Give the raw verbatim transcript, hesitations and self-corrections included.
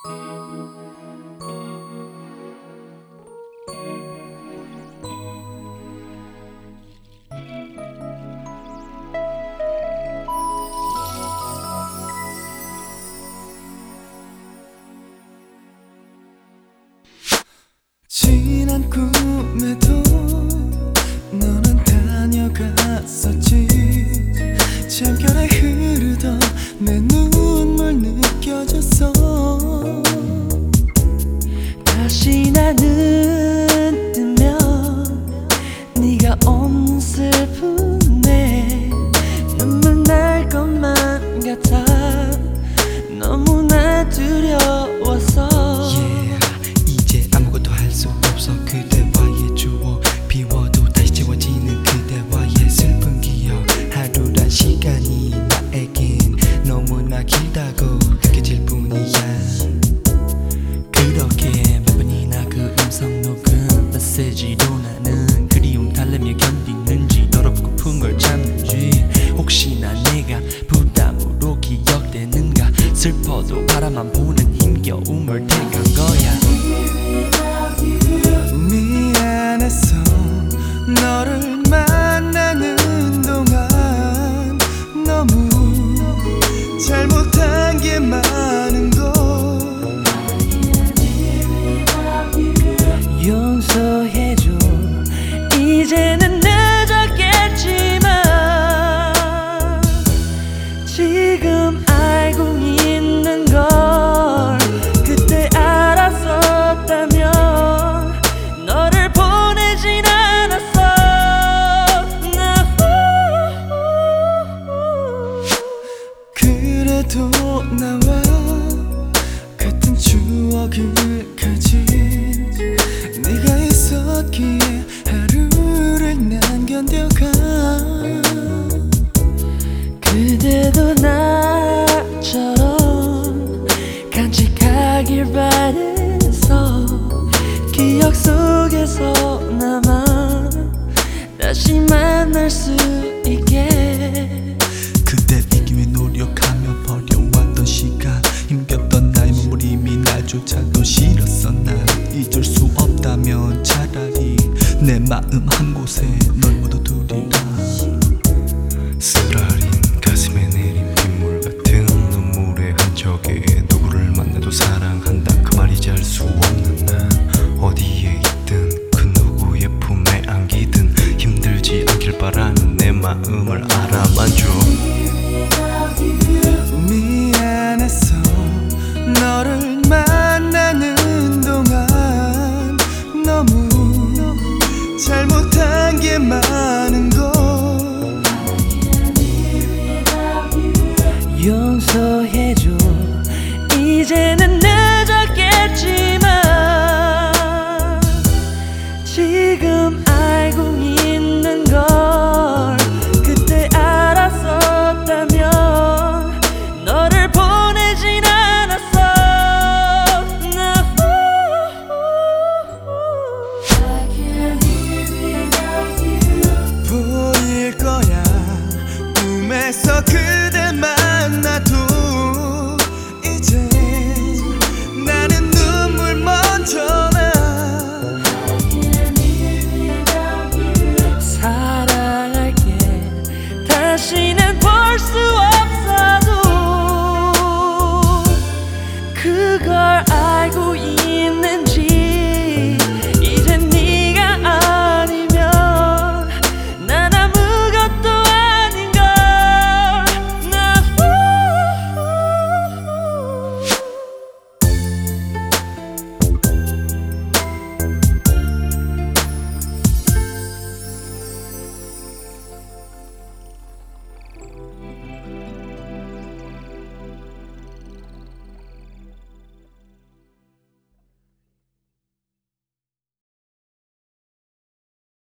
지난 꿈에도 너는 다녀갔었지. 잠결에 흐르던 내 눈물 느껴졌어. 다시 나는 뜨면 네가 없는 슬픔에 눈물 날 것만 같아. 너무나 두려웠어. 그대와의 추억 비워도 다시 지워지는 그대와의 슬픈 기억. 하루란 시간이 나에겐 너무나 길다고 느껴질 뿐이야. 그렇게 몇 번이나 그 음성 녹음 메시지로 나는 그리움 달래며 견디는지 더럽고픈 걸 참는지. 혹시나 내가 부담으로 기억되는가 슬퍼도 바라만 보는 힘겨움을 택한 거야. 미안했어. 너를 만나는 동안 너무 잘못한 게 많은 걸 용서해줘. 이제는 늦었겠지만 지금 알고 있는 걸 그때 알았었다면 그래도 나와 같은 추억을 가진 네가 있었기에 하루를 난 견뎌가. 그대도 나처럼 간직하길 바랬어. 기억 속에서 남아 다시 만날 수 있게. 그대 이기 위해 노력하며 버려왔던 시간. 힘겹던 나의 몸부림이 날조차도 싫었어. 난 잊을 수 없다면 차라리 내 마음 한 곳에 널 묻어두리라. 쓰라린 가슴에 내린 빗물 같은 눈물의 흔적에 누구를 만나도 사랑한다 그 말이 잘 수 없는 난 어디에 있든 그 누구의 품에 안기든 힘들지 않길 바라는 내 마음을 알아만 줘. 미안했어. 너를 만나는 동안 너무 잘못한 게 많은 걸 용서해줘. 이제는 늦었겠지만 지금 알고 있는 걸 그때 알았었다면 너를 보내진 않았어. 보일 거야. 꿈에서 그댈 만나도 이제 나는 눈물 먼저 나. 사랑할게. 다시는 볼 수 없어도 그걸 알고 있